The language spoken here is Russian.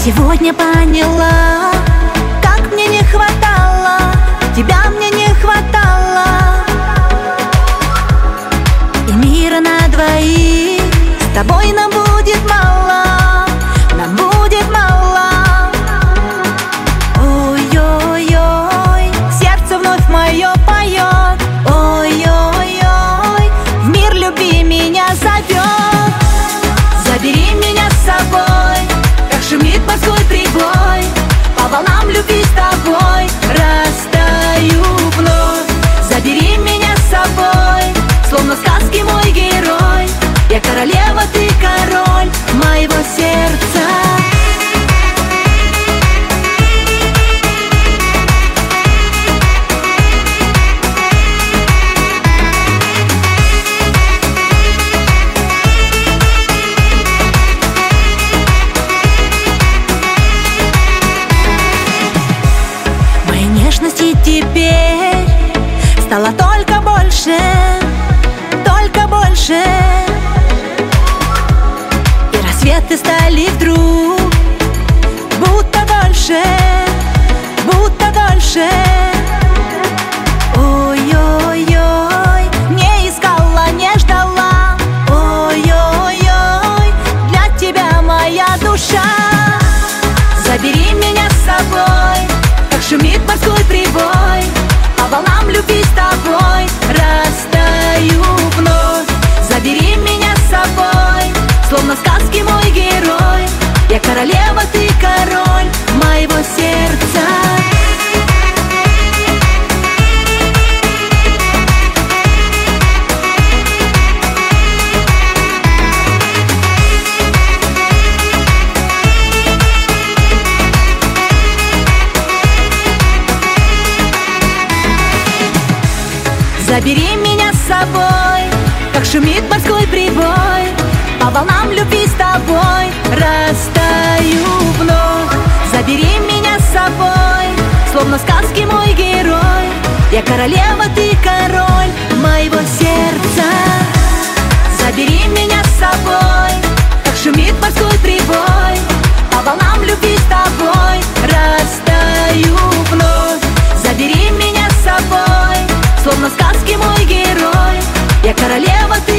Сегодня поняла, как мне не хватало, тебя мне не хватало. И мира на двоих с тобой нам будет мало, нам будет мало. Ой-ой-ой, сердце вновь мое поет. Ой-ой-ой, в мир любви меня зовет. Забери меня с собой, как шумит морской прибой. По волнам любви с тобой растаю вновь. Забери меня с собой, словно в сказке мой герой. Я королева, ты король моего сердца. Нежности теперь стало только больше, только больше. И рассветы стали вдруг будто дольше, будто дольше. Ой-ой-ой, не искала, не ждала. Ой-ой-ой, для тебя моя душа. Забери меня с собой, как шумит морской прибой. По волнам любви с тобой растаю вновь. Забери меня с собой, словно в сказке мой герой. Я королева, ты король моего сердца. Забери меня с собой, как шумит морской прибой. По волнам любви с тобой растаю вновь. Забери меня с собой, словно в сказке мой герой. Я королева, ты король моего сердца. Забери меня с собой, как шумит морской прибой. По волнам любви с тобой растаю вновь. Забери меня с собой, словно в сказке мой герой. Я королева, ты